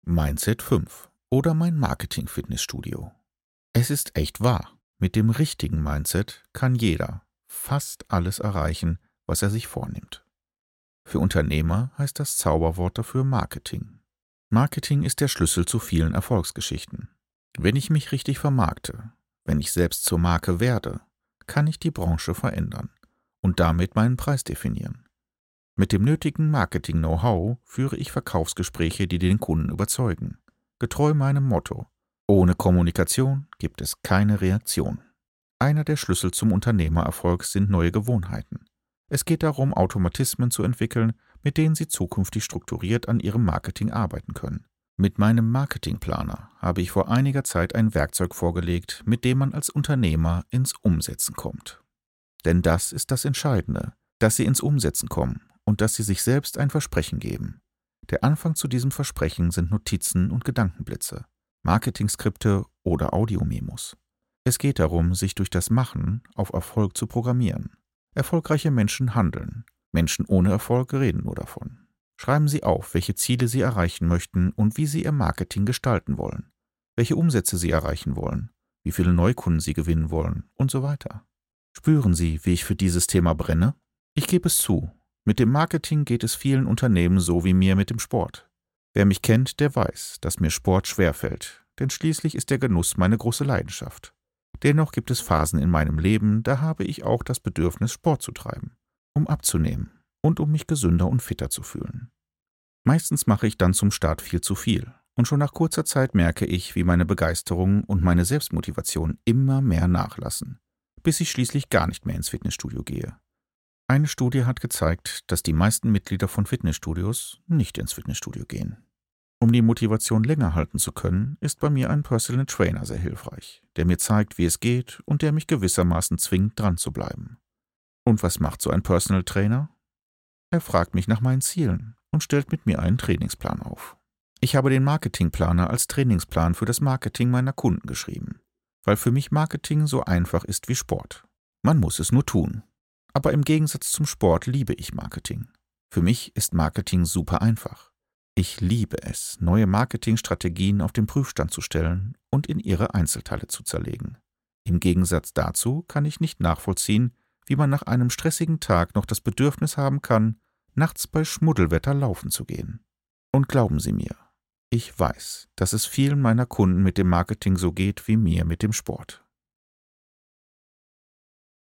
Mindset 5 oder mein Marketing-Fitnessstudio. Es ist echt wahr, mit dem richtigen Mindset kann jeder fast alles erreichen, was er sich vornimmt. Für Unternehmer heißt das Zauberwort dafür Marketing. Marketing ist der Schlüssel zu vielen Erfolgsgeschichten. Wenn ich mich richtig vermarkte, wenn ich selbst zur Marke werde, kann ich die Branche verändern und damit meinen Preis definieren. Mit dem nötigen Marketing-Know-how führe ich Verkaufsgespräche, die den Kunden überzeugen. Getreu meinem Motto: Ohne Kommunikation gibt es keine Reaktion. Einer der Schlüssel zum Unternehmererfolg sind neue Gewohnheiten. Es geht darum, Automatismen zu entwickeln, mit denen Sie zukünftig strukturiert an Ihrem Marketing arbeiten können. Mit meinem Marketingplaner habe ich vor einiger Zeit ein Werkzeug vorgelegt, mit dem man als Unternehmer ins Umsetzen kommt. Denn das ist das Entscheidende, dass Sie ins Umsetzen kommen und dass Sie sich selbst ein Versprechen geben. Der Anfang zu diesem Versprechen sind Notizen und Gedankenblitze, Marketingskripte oder Audiomemos. Es geht darum, sich durch das Machen auf Erfolg zu programmieren. Erfolgreiche Menschen handeln. Menschen ohne Erfolg reden nur davon. Schreiben Sie auf, welche Ziele Sie erreichen möchten und wie Sie Ihr Marketing gestalten wollen, welche Umsätze Sie erreichen wollen, wie viele Neukunden Sie gewinnen wollen und so weiter. Spüren Sie, wie ich für dieses Thema brenne? Ich gebe es zu, mit dem Marketing geht es vielen Unternehmen so wie mir mit dem Sport. Wer mich kennt, der weiß, dass mir Sport schwerfällt, denn schließlich ist der Genuss meine große Leidenschaft. Dennoch gibt es Phasen in meinem Leben, da habe ich auch das Bedürfnis, Sport zu treiben, um abzunehmen und um mich gesünder und fitter zu fühlen. Meistens mache ich dann zum Start viel zu viel und schon nach kurzer Zeit merke ich, wie meine Begeisterung und meine Selbstmotivation immer mehr nachlassen, bis ich schließlich gar nicht mehr ins Fitnessstudio gehe. Eine Studie hat gezeigt, dass die meisten Mitglieder von Fitnessstudios nicht ins Fitnessstudio gehen. Um die Motivation länger halten zu können, ist bei mir ein Personal Trainer sehr hilfreich, der mir zeigt, wie es geht und der mich gewissermaßen zwingt, dran zu bleiben. Und was macht so ein Personal Trainer? Er fragt mich nach meinen Zielen und stellt mit mir einen Trainingsplan auf. Ich habe den Marketingplaner als Trainingsplan für das Marketing meiner Kunden geschrieben, weil für mich Marketing so einfach ist wie Sport. Man muss es nur tun. Aber im Gegensatz zum Sport liebe ich Marketing. Für mich ist Marketing super einfach. Ich liebe es, neue Marketingstrategien auf den Prüfstand zu stellen und in ihre Einzelteile zu zerlegen. Im Gegensatz dazu kann ich nicht nachvollziehen, wie man nach einem stressigen Tag noch das Bedürfnis haben kann, nachts bei Schmuddelwetter laufen zu gehen. Und glauben Sie mir, ich weiß, dass es vielen meiner Kunden mit dem Marketing so geht wie mir mit dem Sport.